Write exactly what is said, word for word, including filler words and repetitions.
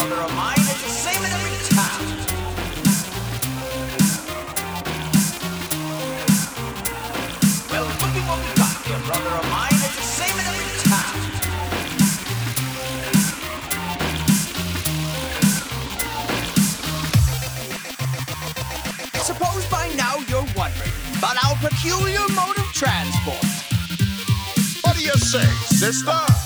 brother of mine. It's the same in every town. Well, look at what we got here, brother of mine. It's the same in every town. Suppose by now you're wondering about our peculiar mode of transport. What do you say, sister?